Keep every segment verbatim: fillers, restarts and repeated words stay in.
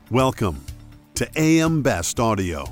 Welcome to A M Best Audio.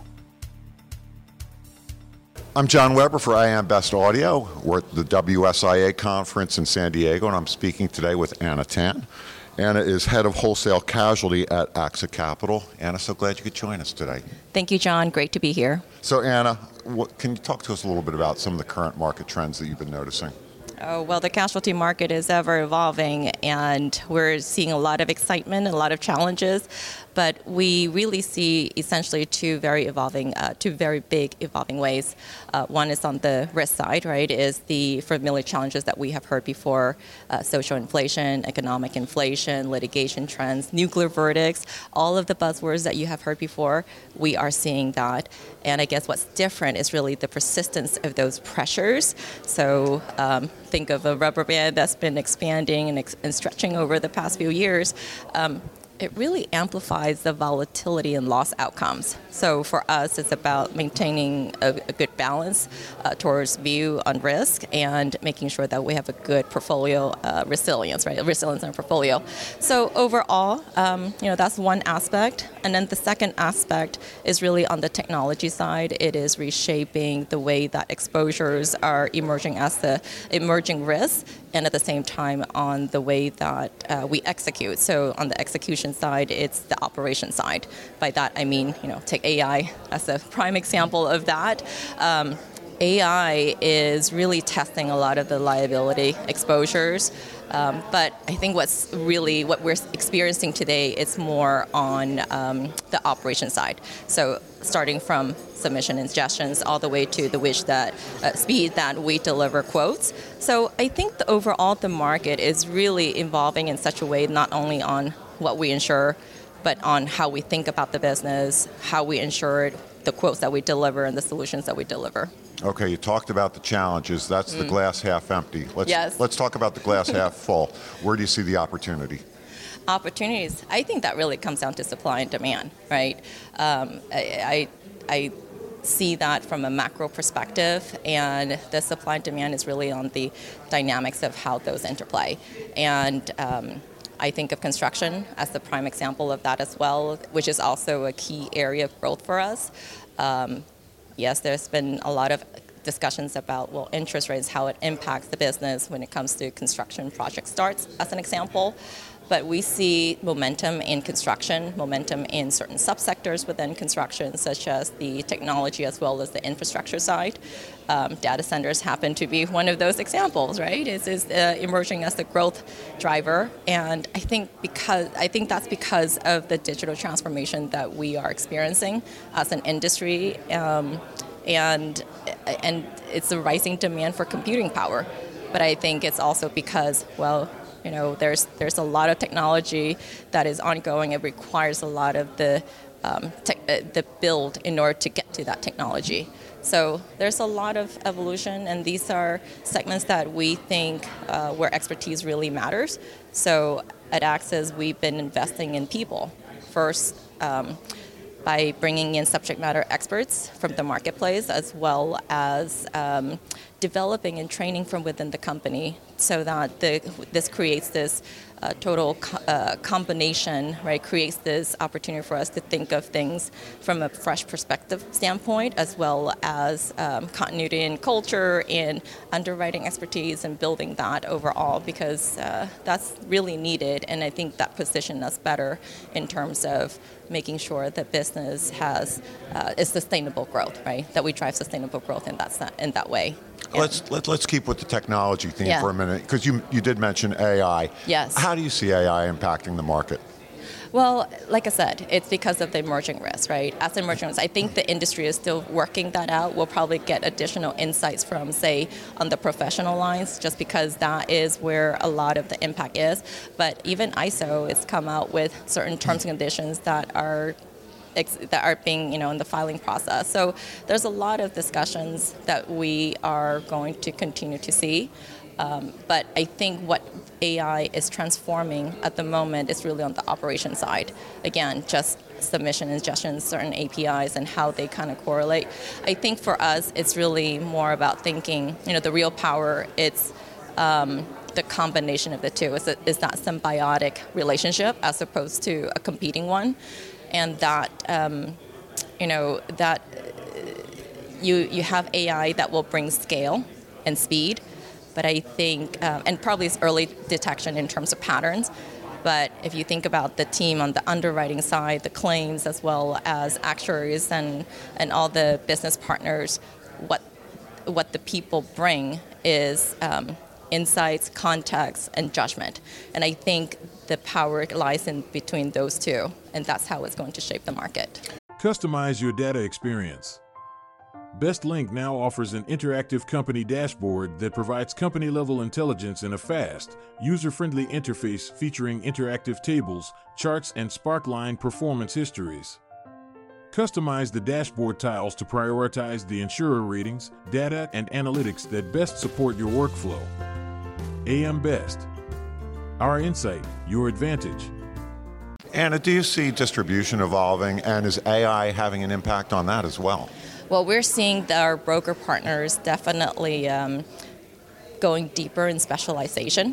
I'm John Weber for A M Best Audio. We're at the W S I A conference in San Diego, and I'm speaking today with Anna Tan. Anna is head of wholesale casualty at AXA Capital. Anna, so glad you could join us today. Thank you, John. Great to be here. So Anna, what, can you talk to us a little bit about some of the current market trends that you've been noticing? Oh, well, the casualty market is ever evolving, and we're seeing a lot of excitement and a lot of challenges. But we really see essentially two very evolving, uh, two very big evolving ways. Uh, one is on the risk side, right, is the familiar challenges that we have heard before, uh, social inflation, economic inflation, litigation trends, nuclear verdicts, all of the buzzwords that you have heard before, we are seeing that. And I guess what's different is really the persistence of those pressures. So um, think of a rubber band that's been expanding and, ex- and stretching over the past few years. Um, It really amplifies the volatility and loss outcomes. So for us, it's about maintaining a, a good balance uh, towards view on risk and making sure that we have a good portfolio uh, resilience, right? Resilience in our portfolio. So overall, um, you know, that's one aspect. And then the second aspect is really on the technology side. It is reshaping the way that exposures are emerging as the emerging risks, and at the same time on the way that uh, we execute. So on the execution side, it's the operation side. By that, I mean, you know, take A I as a prime example of that. Um, A I is really testing a lot of the liability exposures. Um, but I think what's really, what we're experiencing today, it's more on um, the operation side. So starting from submission ingestions all the way to the which that uh, speed that we deliver quotes. So I think the overall the market is really evolving in such a way, not only on what we insure, but on how we think about the business, how we insure it, the quotes that we deliver, and the solutions that we deliver. Okay, you talked about the challenges. That's mm. the glass half empty. Let's, yes. Let's talk about the glass half full. Where do you see the opportunity? Opportunities. I think that really comes down to supply and demand, right? Um, I, I, I see that from a macro perspective, and the supply and demand is really on the dynamics of how those interplay. And um, I think of construction as the prime example of that as well, which is also a key area of growth for us. Um, yes, there's been a lot of discussions about, well, interest rates, how it impacts the business when it comes to construction project starts, as an example. But we see momentum in construction, momentum in certain subsectors within construction, such as the technology as well as the infrastructure side. Um, data centers happen to be one of those examples, right? It is uh, emerging as the growth driver, and I think because I think that's because of the digital transformation that we are experiencing as an industry, um, and and it's a rising demand for computing power. But I think it's also because, well, you know, there's there's a lot of technology that is ongoing. It requires a lot of the um, te- uh, the build in order to get to that technology. So there's a lot of evolution, and these are segments that we think uh, where expertise really matters. So at AXA, we've been investing in people first. Um, by bringing in subject matter experts from the marketplace, as well as um, developing and training from within the company, so that the, this creates this uh, total co- uh, combination, right? Creates this opportunity for us to think of things from a fresh perspective standpoint, as well as um, continuity in culture, in underwriting expertise, and building that overall, because uh, that's really needed, and I think that positions us better in terms of making sure that business has uh, is sustainable growth, right? That we drive sustainable growth in that in that way. Yeah. Let's let, let's keep with the technology theme yeah. for a minute, because you you did mention A I. Yes. How do you see A I impacting the market? Well, like I said, it's because of the emerging risks, right? As emerging risks, I think the industry is still working that out. We'll probably get additional insights from, say, on the professional lines, just because that is where a lot of the impact is. But even I S O has come out with certain terms and conditions that are that are being, you know, in the filing process. So there's a lot of discussions that we are going to continue to see. Um, but I think what A I is transforming at the moment is really on the operation side. Again, just submission ingestion, certain A P Is, and how they kind of correlate. I think for us, it's really more about thinking, you know, the real power, it's um, the combination of the two. It's, a, it's that symbiotic relationship as opposed to a competing one. and that um, you know that you you have A I that will bring scale and speed, but I think um, and probably it's early detection in terms of patterns. But if you think about the team on the underwriting side, the claims, as well as actuaries and, and all the business partners, what what the people bring is um, insights, context, and judgment. And I think the power lies in between those two, and that's how it's going to shape the market. Customize your data experience. BestLink now offers an interactive company dashboard that provides company-level intelligence in a fast, user-friendly interface featuring interactive tables, charts, and Sparkline performance histories. Customize the dashboard tiles to prioritize the insurer ratings, data, and analytics that best support your workflow. A M Best. Our insight, your advantage. Anna, do you see distribution evolving, and is A I having an impact on that as well? Well, we're seeing that our broker partners definitely um, going deeper in specialization.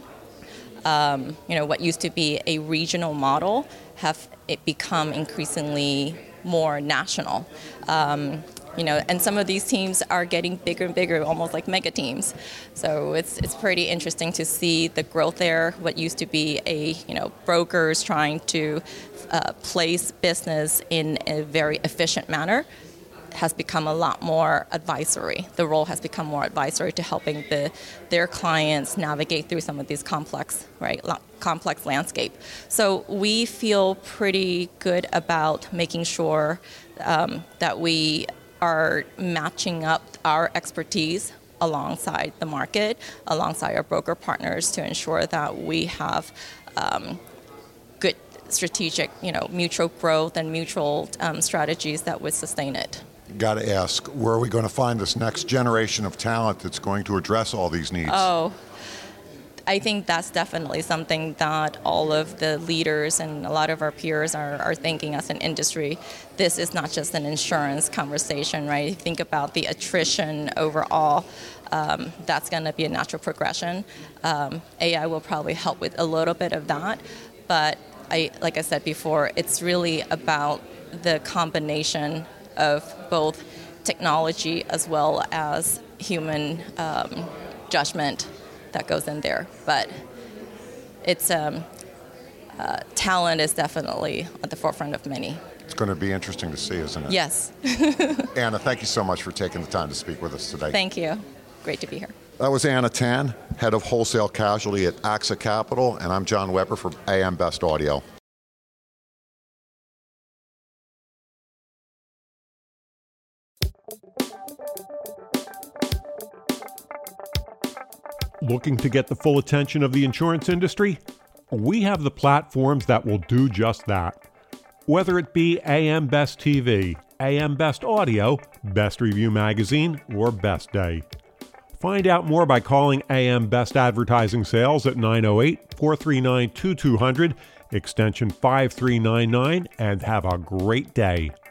Um, you know, what used to be a regional model have it become increasingly more national. Um, you know, and some of these teams are getting bigger and bigger, almost like mega teams. So it's it's pretty interesting to see the growth there. What used to be a you know brokers trying to uh, place business in a very efficient manner has become a lot more advisory. The role has become more advisory to helping the their clients navigate through some of these complex, right, lo- complex landscape. So we feel pretty good about making sure um, that we are matching up our expertise alongside the market, alongside our broker partners, to ensure that we have um, good strategic, you know, mutual growth and mutual um, strategies that would sustain it. Got to ask, where are we going to find this next generation of talent that's going to address all these needs? Oh, I think that's definitely something that all of the leaders and a lot of our peers are, are thinking as an industry. This is not just an insurance conversation, right? Think about the attrition overall. Um, that's going to be a natural progression. Um, A I will probably help with a little bit of that, but I, like I said before, it's really about the combination of both technology as well as human um, judgment that goes in there. But it's um, uh, talent is definitely at the forefront of many. It's going to be interesting to see, isn't it? Yes. Anna, thank you so much for taking the time to speak with us today. Thank you. Great to be here. That was Anna Tan, Head of Wholesale Casualty at AXA Capital, and I'm John Weber for A M Best Audio. Looking to get the full attention of the insurance industry? We have the platforms that will do just that. Whether it be A M Best T V, A M Best Audio, Best Review Magazine, or Best Day. Find out more by calling A M Best Advertising Sales at nine oh eight, four three nine, two two zero zero, extension five three nine nine, and have a great day.